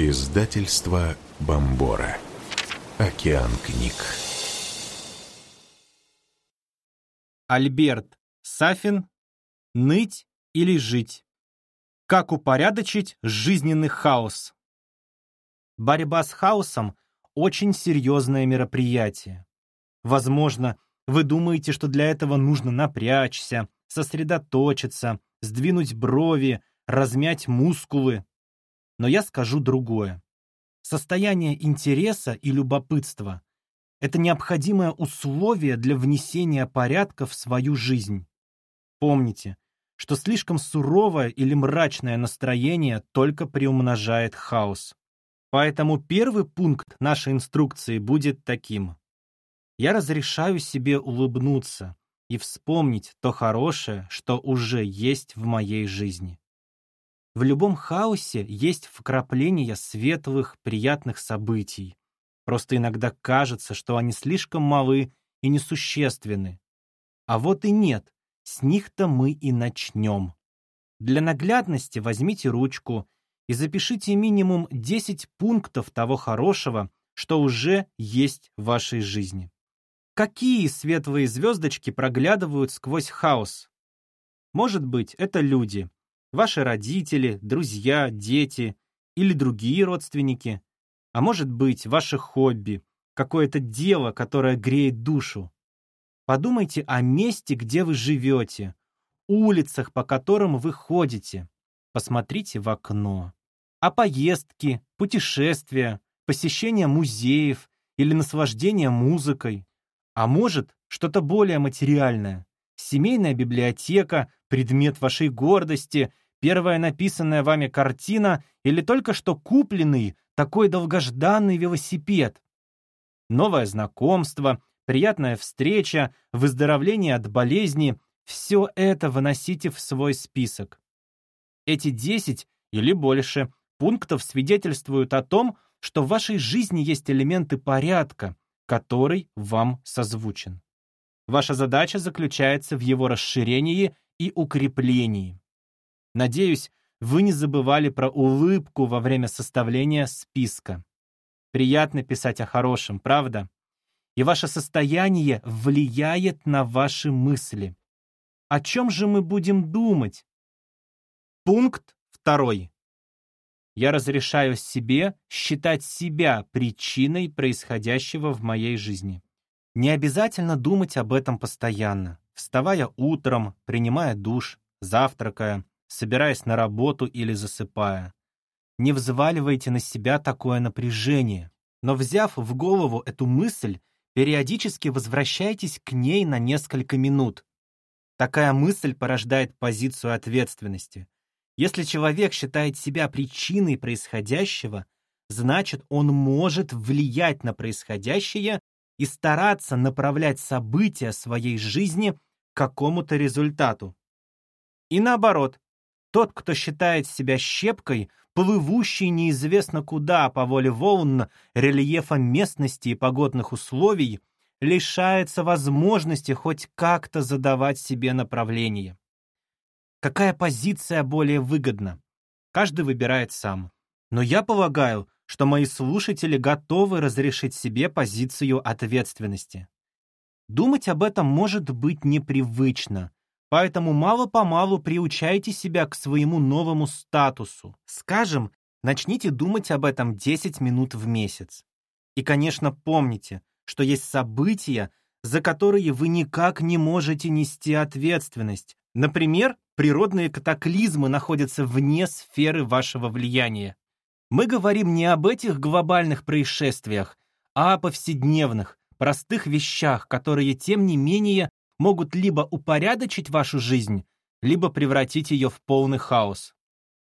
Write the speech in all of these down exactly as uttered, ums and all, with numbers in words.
Издательство Бомбора. Океан книг. Альберт Сафин. Ныть или жить? Как упорядочить жизненный хаос? Борьба с хаосом – очень серьезное мероприятие. Возможно, вы думаете, что для этого нужно напрячься, сосредоточиться, сдвинуть брови, размять мускулы. Но я скажу другое. Состояние интереса и любопытства – это необходимое условие для внесения порядка в свою жизнь. Помните, что слишком суровое или мрачное настроение только приумножает хаос. Поэтому первый пункт нашей инструкции будет таким. Я разрешаю себе улыбнуться и вспомнить то хорошее, что уже есть в моей жизни. В любом хаосе есть вкрапления светлых, приятных событий. Просто иногда кажется, что они слишком малы и несущественны. А вот и нет, с них-то мы и начнем. Для наглядности возьмите ручку и запишите минимум десять пунктов того хорошего, что уже есть в вашей жизни. Какие светлые звездочки проглядывают сквозь хаос? Может быть, это люди. Ваши родители, друзья, дети или другие родственники. А может быть, ваше хобби, какое-то дело, которое греет душу. Подумайте о месте, где вы живете, улицах, по которым вы ходите. Посмотрите в окно. О поездке, путешествия, посещение музеев или наслаждение музыкой. А может, что-то более материальное. Семейная библиотека, предмет вашей гордости, первая написанная вами картина или только что купленный, такой долгожданный велосипед. Новое знакомство, приятная встреча, выздоровление от болезни – все это выносите в свой список. Эти десять или больше пунктов свидетельствуют о том, что в вашей жизни есть элементы порядка, который вам созвучен. Ваша задача заключается в его расширении и укреплении. Надеюсь, вы не забывали про улыбку во время составления списка. Приятно писать о хорошем, правда? И ваше состояние влияет на ваши мысли. О чем же мы будем думать? Пункт второй. Я разрешаю себе считать себя причиной происходящего в моей жизни. Не обязательно думать об этом постоянно, вставая утром, принимая душ, завтракая, собираясь на работу или засыпая. Не взваливайте на себя такое напряжение, но, взяв в голову эту мысль, периодически возвращайтесь к ней на несколько минут. Такая мысль порождает позицию ответственности. Если человек считает себя причиной происходящего, значит, он может влиять на происходящее и стараться направлять события своей жизни к какому-то результату. И наоборот, тот, кто считает себя щепкой, плывущей неизвестно куда по воле волн, рельефа местности и погодных условий, лишается возможности хоть как-то задавать себе направление. Какая позиция более выгодна? Каждый выбирает сам. Но я полагаю, что мои слушатели готовы разрешить себе позицию ответственности. Думать об этом может быть непривычно, поэтому мало-помалу приучайте себя к своему новому статусу. Скажем, начните думать об этом десять минут в месяц. И, конечно, помните, что есть события, за которые вы никак не можете нести ответственность. Например, природные катаклизмы находятся вне сферы вашего влияния. Мы говорим не об этих глобальных происшествиях, а о повседневных, простых вещах, которые, тем не менее, могут либо упорядочить вашу жизнь, либо превратить ее в полный хаос.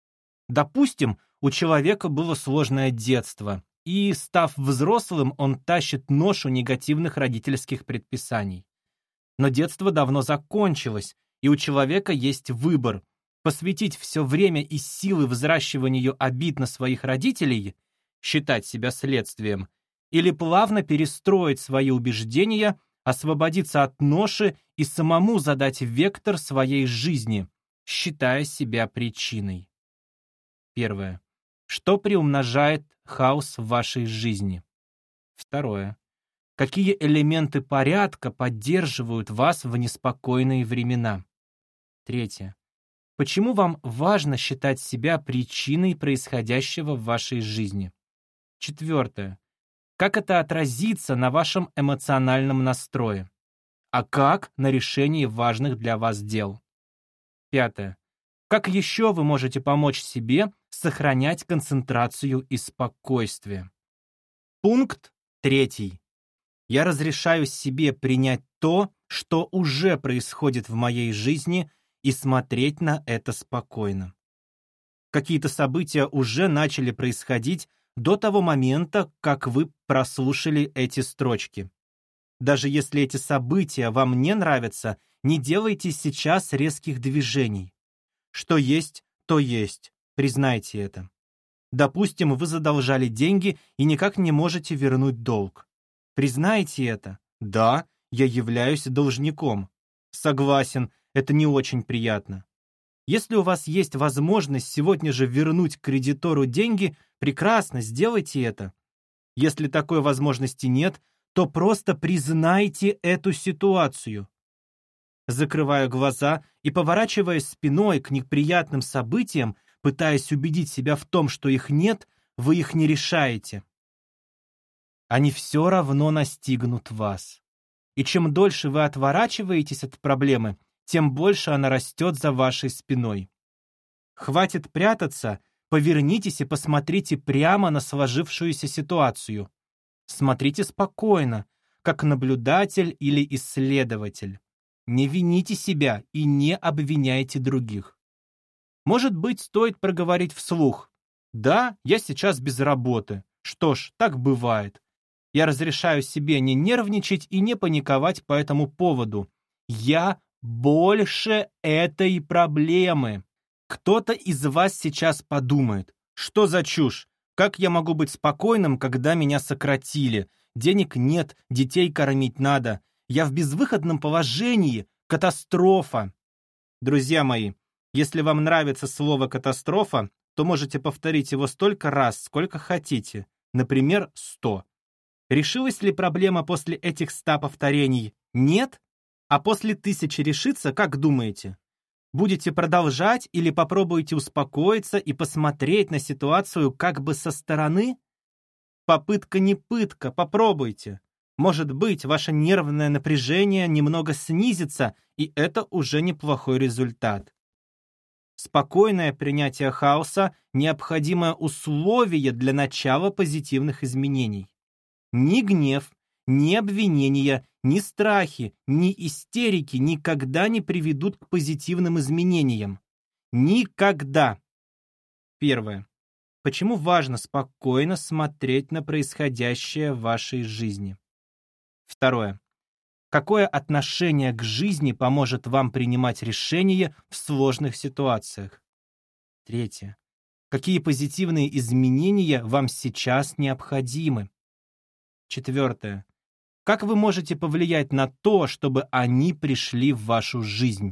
Допустим, у человека было сложное детство, и, став взрослым, он тащит ношу негативных родительских предписаний. Но детство давно закончилось, и у человека есть выбор – посвятить все время и силы взращиванию обид на своих родителей, считать себя следствием, или плавно перестроить свои убеждения, освободиться от ноши и самому задать вектор своей жизни, считая себя причиной. Первое. Что приумножает хаос в вашей жизни? Второе. Какие элементы порядка поддерживают вас в неспокойные времена? Третье. Почему вам важно считать себя причиной происходящего в вашей жизни? Четвертое. Как это отразится на вашем эмоциональном настрое? А как на решении важных для вас дел? Пятое. Как еще вы можете помочь себе сохранять концентрацию и спокойствие? Пункт третий. Я разрешаю себе принять то, что уже происходит в моей жизни, и смотреть на это спокойно. Какие-то события уже начали происходить до того момента, как вы прослушали эти строчки. Даже если эти события вам не нравятся, не делайте сейчас резких движений. Что есть, то есть. Признайте это. Допустим, вы задолжали деньги и никак не можете вернуть долг. Признайте это. Да, я являюсь должником. Согласен, это не очень приятно. Если у вас есть возможность сегодня же вернуть кредитору деньги, прекрасно, сделайте это. Если такой возможности нет, то просто признайте эту ситуацию. Закрывая глаза и поворачиваясь спиной к неприятным событиям, пытаясь убедить себя в том, что их нет, вы их не решаете. Они все равно настигнут вас. И чем дольше вы отворачиваетесь от проблемы, тем больше она растет за вашей спиной. Хватит прятаться, повернитесь и посмотрите прямо на сложившуюся ситуацию. Смотрите спокойно, как наблюдатель или исследователь. Не вините себя и не обвиняйте других. Может быть, стоит проговорить вслух. Да, я сейчас без работы. Что ж, так бывает. Я разрешаю себе не нервничать и не паниковать по этому поводу. Я больше этой проблемы. Кто-то из вас сейчас подумает, что за чушь? Как я могу быть спокойным, когда меня сократили? Денег нет, детей кормить надо. Я в безвыходном положении. Катастрофа. Друзья мои, если вам нравится слово «катастрофа», то можете повторить его столько раз, сколько хотите. Например, сто. Решилась ли проблема после этих ста повторений? Нет? А после тысячи решится, как думаете? Будете продолжать или попробуете успокоиться и посмотреть на ситуацию как бы со стороны? Попытка не пытка, попробуйте. Может быть, ваше нервное напряжение немного снизится, и это уже неплохой результат. Спокойное принятие хаоса – необходимое условие для начала позитивных изменений. Ни гнев, ни обвинения, ни страхи, ни истерики никогда не приведут к позитивным изменениям. Никогда. Первое. Почему важно спокойно смотреть на происходящее в вашей жизни? Второе. Какое отношение к жизни поможет вам принимать решения в сложных ситуациях? Третье. Какие позитивные изменения вам сейчас необходимы? Четвертое. Как вы можете повлиять на то, чтобы они пришли в вашу жизнь?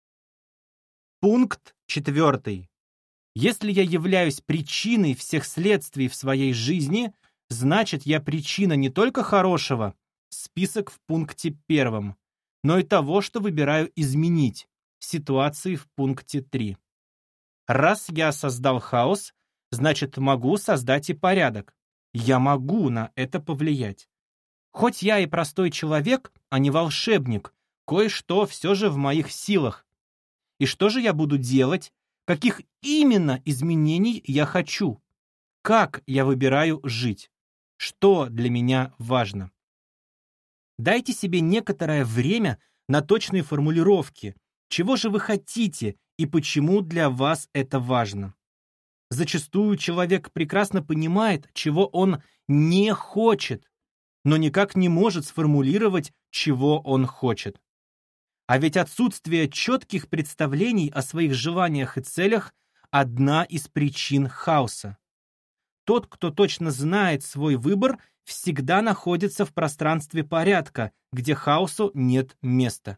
Пункт четвертый. Если я являюсь причиной всех следствий в своей жизни, значит, я причина не только хорошего, список в пункте первом, но и того, что выбираю изменить, ситуации в пункте три. Раз я создал хаос, значит, могу создать и порядок. Я могу на это повлиять. Хоть я и простой человек, а не волшебник, кое-что все же в моих силах. И что же я буду делать? Каких именно изменений я хочу? Как я выбираю жить? Что для меня важно? Дайте себе некоторое время на точные формулировки, чего же вы хотите и почему для вас это важно. Зачастую человек прекрасно понимает, чего он не хочет, но никак не может сформулировать, чего он хочет. А ведь отсутствие четких представлений о своих желаниях и целях – одна из причин хаоса. Тот, кто точно знает свой выбор, всегда находится в пространстве порядка, где хаосу нет места.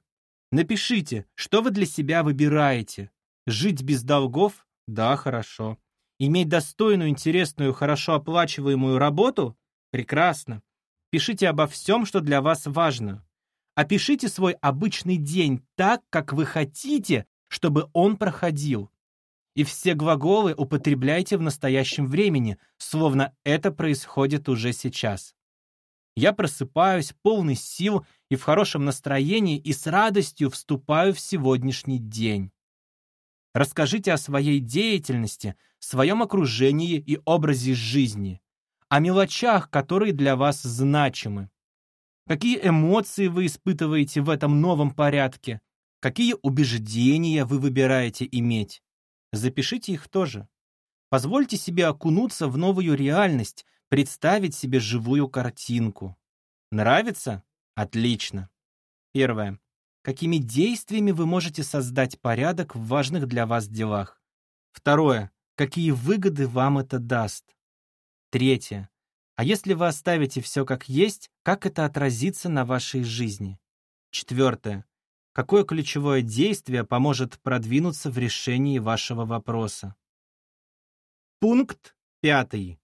Напишите, что вы для себя выбираете. Жить без долгов? Да, хорошо. Иметь достойную, интересную, хорошо оплачиваемую работу? Прекрасно. Пишите обо всем, что для вас важно. Опишите свой обычный день так, как вы хотите, чтобы он проходил. И все глаголы употребляйте в настоящем времени, словно это происходит уже сейчас. Я просыпаюсь полный сил и в хорошем настроении и с радостью вступаю в сегодняшний день. Расскажите о своей деятельности, своем окружении и образе жизни, о мелочах, которые для вас значимы. Какие эмоции вы испытываете в этом новом порядке? Какие убеждения вы выбираете иметь? Запишите их тоже. Позвольте себе окунуться в новую реальность, представить себе живую картинку. Нравится? Отлично. Первое. Какими действиями вы можете создать порядок в важных для вас делах? Второе. Какие выгоды вам это даст? Третье. А если вы оставите все как есть, как это отразится на вашей жизни? Четвертое. Какое ключевое действие поможет продвинуться в решении вашего вопроса? Пункт пятый.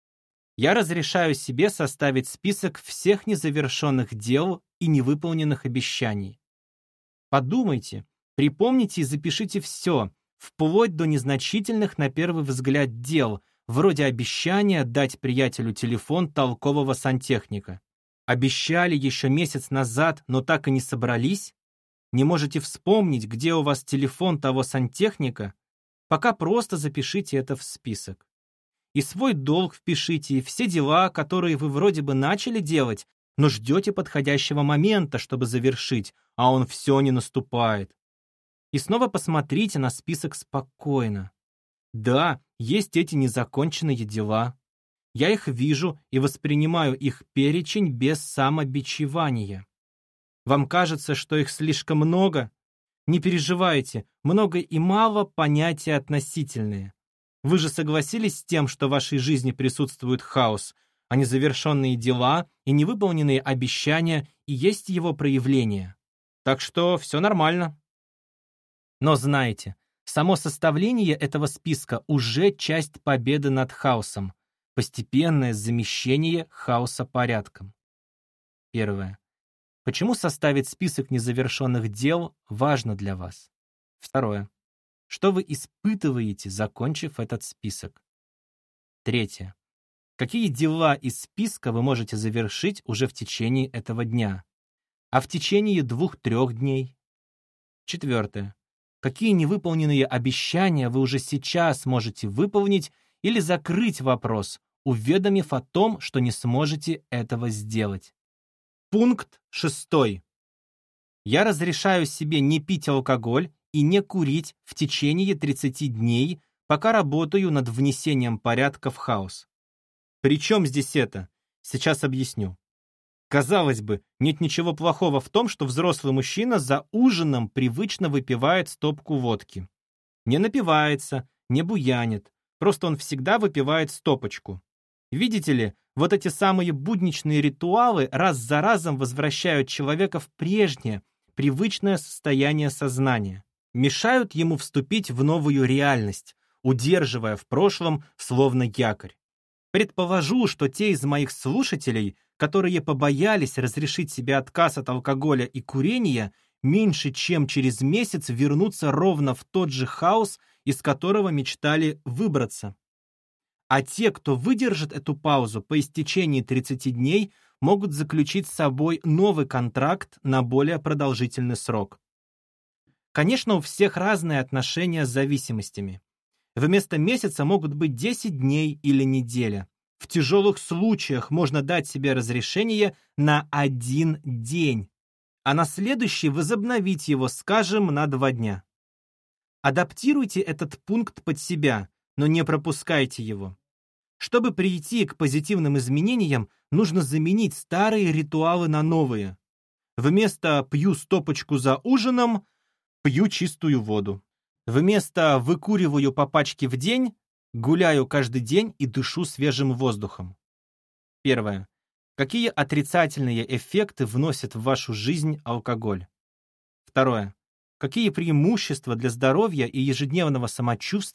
Я разрешаю себе составить список всех незавершенных дел и невыполненных обещаний. Подумайте, припомните и запишите все, вплоть до незначительных на первый взгляд дел, вроде обещания дать приятелю телефон толкового сантехника. Обещали еще месяц назад, но так и не собрались? Не можете вспомнить, где у вас телефон того сантехника? Пока просто запишите это в список. И свой долг впишите, и все дела, которые вы вроде бы начали делать, но ждете подходящего момента, чтобы завершить, а он все не наступает. И снова посмотрите на список спокойно. Да, есть эти незаконченные дела. Я их вижу и воспринимаю их перечень без самобичевания. Вам кажется, что их слишком много? Не переживайте, много и мало понятия относительные. Вы же согласились с тем, что в вашей жизни присутствует хаос, а незавершенные дела и невыполненные обещания и есть его проявление. Так что все нормально. Но знайте, само составление этого списка уже часть победы над хаосом, постепенное замещение хаоса порядком. Первое. Почему составить список незавершенных дел важно для вас? Второе. Что вы испытываете, закончив этот список? Третье. Какие дела из списка вы можете завершить уже в течение этого дня? А в течение двух-трех дней? Четвертое. Какие невыполненные обещания вы уже сейчас можете выполнить или закрыть вопрос, уведомив о том, что не сможете этого сделать? Пункт шестой. Я разрешаю себе не пить алкоголь и не курить в течение тридцати дней, пока работаю над внесением порядка в хаос. Причем здесь это? Сейчас объясню. Казалось бы, нет ничего плохого в том, что взрослый мужчина за ужином привычно выпивает стопку водки. Не напивается, не буянит, просто он всегда выпивает стопочку. Видите ли, вот эти самые будничные ритуалы раз за разом возвращают человека в прежнее, привычное состояние сознания, мешают ему вступить в новую реальность, удерживая в прошлом словно якорь. Предположу, что те из моих слушателей, которые побоялись разрешить себе отказ от алкоголя и курения, меньше чем через месяц вернутся ровно в тот же хаос, из которого мечтали выбраться. А те, кто выдержит эту паузу по истечении тридцати дней, могут заключить с собой новый контракт на более продолжительный срок. Конечно, у всех разные отношения с зависимостями. Вместо месяца могут быть десять дней или неделя. В тяжелых случаях можно дать себе разрешение на один день, а на следующий возобновить его, скажем, на два дня. Адаптируйте этот пункт под себя, но не пропускайте его. Чтобы прийти к позитивным изменениям, нужно заменить старые ритуалы на новые. Вместо «пью стопочку за ужином» пью чистую воду. Вместо «выкуриваю по пачке в день» гуляю каждый день и дышу свежим воздухом. Первое. Какие отрицательные эффекты вносит в вашу жизнь алкоголь? Второе. Какие преимущества для здоровья и ежедневного самочувствия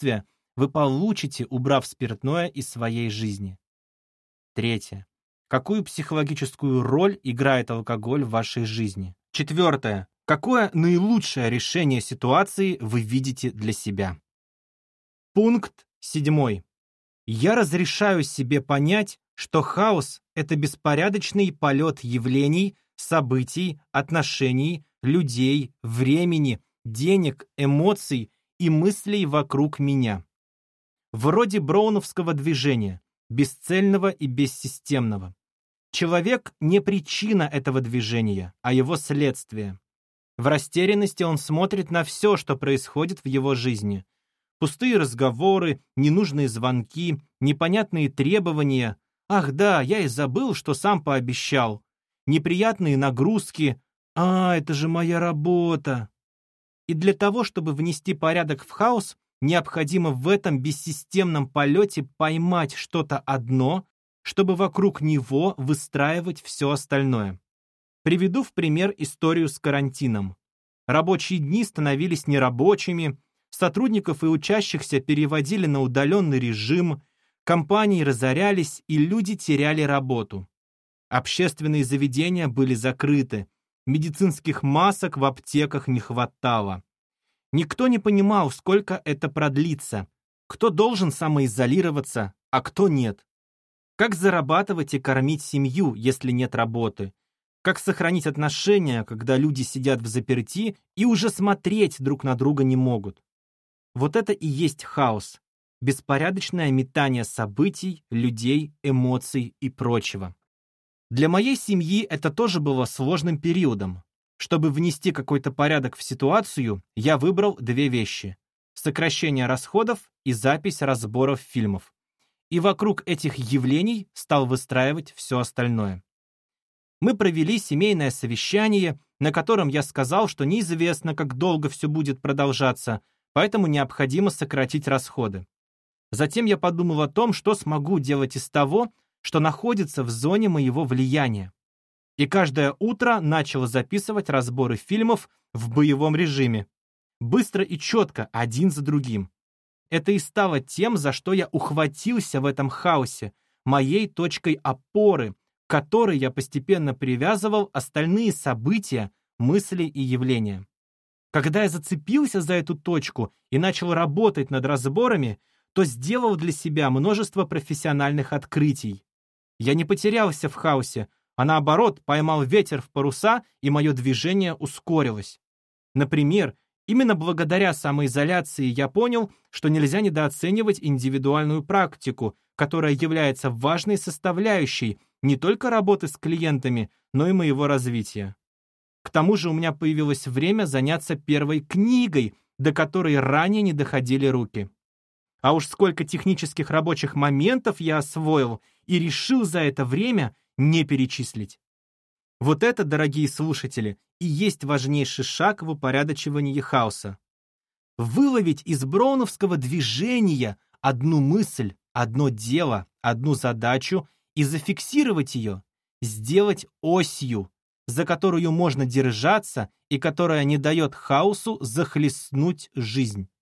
вы получите, убрав спиртное из своей жизни. Третье. Какую психологическую роль играет алкоголь в вашей жизни? Четвертое. Какое наилучшее решение ситуации вы видите для себя? Пункт седьмой. Я разрешаю себе понять, что хаос — это беспорядочный полет явлений, событий, отношений, людей, времени, денег, эмоций и мыслей вокруг меня. Вроде броуновского движения, бесцельного и бессистемного. Человек не причина этого движения, а его следствие. В растерянности он смотрит на все, что происходит в его жизни. Пустые разговоры, ненужные звонки, непонятные требования. Ах да, я и забыл, что сам пообещал. Неприятные нагрузки. А, это же моя работа. И для того, чтобы внести порядок в хаос, необходимо в этом бессистемном полете поймать что-то одно, чтобы вокруг него выстраивать все остальное. Приведу в пример историю с карантином. Рабочие дни становились нерабочими, сотрудников и учащихся переводили на удаленный режим, компании разорялись и люди теряли работу. Общественные заведения были закрыты, медицинских масок в аптеках не хватало. Никто не понимал, сколько это продлится, кто должен самоизолироваться, а кто нет. Как зарабатывать и кормить семью, если нет работы? Как сохранить отношения, когда люди сидят взаперти и уже смотреть друг на друга не могут? Вот это и есть хаос. Беспорядочное метание событий, людей, эмоций и прочего. Для моей семьи это тоже было сложным периодом. Чтобы внести какой-то порядок в ситуацию, я выбрал две вещи: сокращение расходов и запись разборов фильмов. И вокруг этих явлений стал выстраивать все остальное. Мы провели семейное совещание, на котором я сказал, что неизвестно, как долго все будет продолжаться, поэтому необходимо сократить расходы. Затем я подумал о том, что смогу делать из того, что находится в зоне моего влияния. И каждое утро начал записывать разборы фильмов в боевом режиме. Быстро и четко, один за другим. Это и стало тем, за что я ухватился в этом хаосе, моей точкой опоры, к которой я постепенно привязывал остальные события, мысли и явления. Когда я зацепился за эту точку и начал работать над разборами, то сделал для себя множество профессиональных открытий. Я не потерялся в хаосе, а наоборот поймал ветер в паруса, и мое движение ускорилось. Например, именно благодаря самоизоляции я понял, что нельзя недооценивать индивидуальную практику, которая является важной составляющей не только работы с клиентами, но и моего развития. К тому же у меня появилось время заняться первой книгой, до которой ранее не доходили руки. А уж сколько технических рабочих моментов я освоил и решил за это время не перечислить. Вот это, дорогие слушатели, и есть важнейший шаг в упорядочивании хаоса. Выловить из броуновского движения одну мысль, одно дело, одну задачу и зафиксировать ее, сделать осью, за которую можно держаться и которая не дает хаосу захлестнуть жизнь.